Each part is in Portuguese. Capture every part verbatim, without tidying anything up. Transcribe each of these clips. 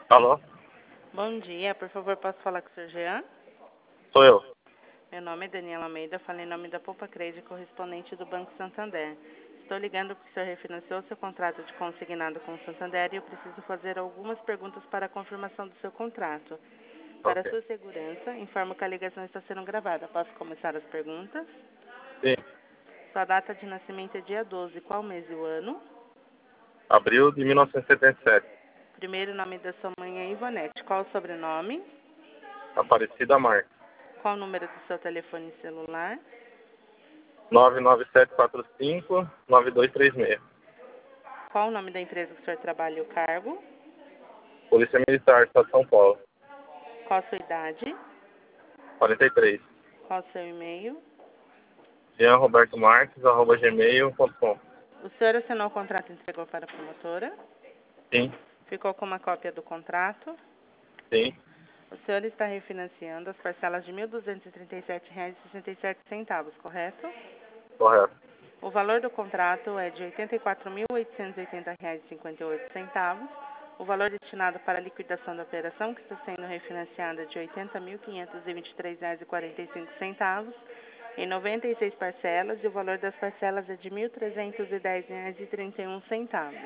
Alô? Bom dia, por favor, posso falar com o senhor Jean? Sou eu. Meu nome é Daniela Almeida, falo em nome da Poupa Crédito, correspondente do Banco Santander. Estou ligando porque o senhor refinanciou seu contrato de consignado com o Santander e eu preciso fazer algumas perguntas para a confirmação do seu contrato. Para Ok. sua segurança, informo que a ligação está sendo gravada. Posso começar as perguntas? Sim. Sua data de nascimento é dia doze, qual mês e o ano? Abril de mil novecentos e setenta e sete. Primeiro nome da sua mãe é Ivonete, qual o sobrenome? Aparecida Marques. Qual o número do seu telefone celular? nove nove sete quatro cinco nove dois três seis. Qual o nome da empresa que o senhor trabalha e o cargo? Polícia Militar, Estado de São Paulo. Qual a sua idade? quarenta e três. Qual o seu e-mail? jean roberto marques arroba gmail ponto com. O senhor assinou o contrato e entregou para a promotora? Sim. Ficou com uma cópia do contrato? Sim. O senhor está refinanciando as parcelas de mil duzentos e trinta e sete reais e sessenta e sete centavos, correto? Correto. O valor do contrato é de oitenta e quatro mil oitocentos e oitenta reais e cinquenta e oito centavos. O valor destinado para a liquidação da operação, que está sendo refinanciada, é de oitenta mil quinhentos e vinte e três reais e quarenta e cinco centavos, em noventa e seis parcelas, e o valor das parcelas é de mil trezentos e dez reais e trinta e um centavos.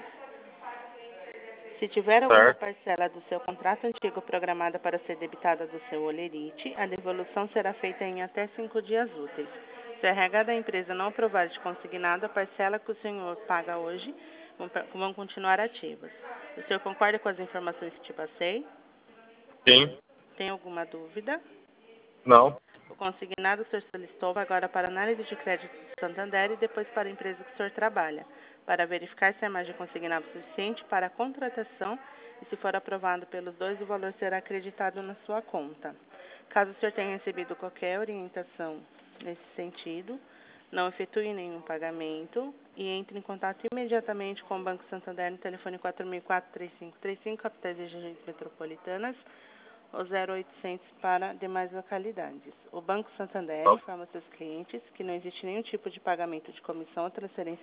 Se tiver alguma Certo. parcela do seu contrato antigo programada para ser debitada do seu holerite, a devolução será feita em até cinco dias úteis. Se a R H da empresa não aprovar de consignado, a parcela que o senhor paga hoje vão, vão continuar ativas. O senhor concorda com as informações que te passei? Sim. Tem alguma dúvida? Não. O consignado que o senhor solicitou vai agora para a análise de crédito do Santander e depois para a empresa que o senhor trabalha, para verificar se a margem consignada é suficiente para a contratação e, se for aprovado pelos dois, o valor será acreditado na sua conta. Caso o senhor tenha recebido qualquer orientação nesse sentido, não efetue nenhum pagamento e entre em contato imediatamente com o Banco Santander no telefone quatro mil e quatro, três cinco três cinco, capitais e regiões metropolitanas, ou zero oitocentos para demais localidades. O Banco Santander Tá. informa seus clientes que não existe nenhum tipo de pagamento de comissão ou transferência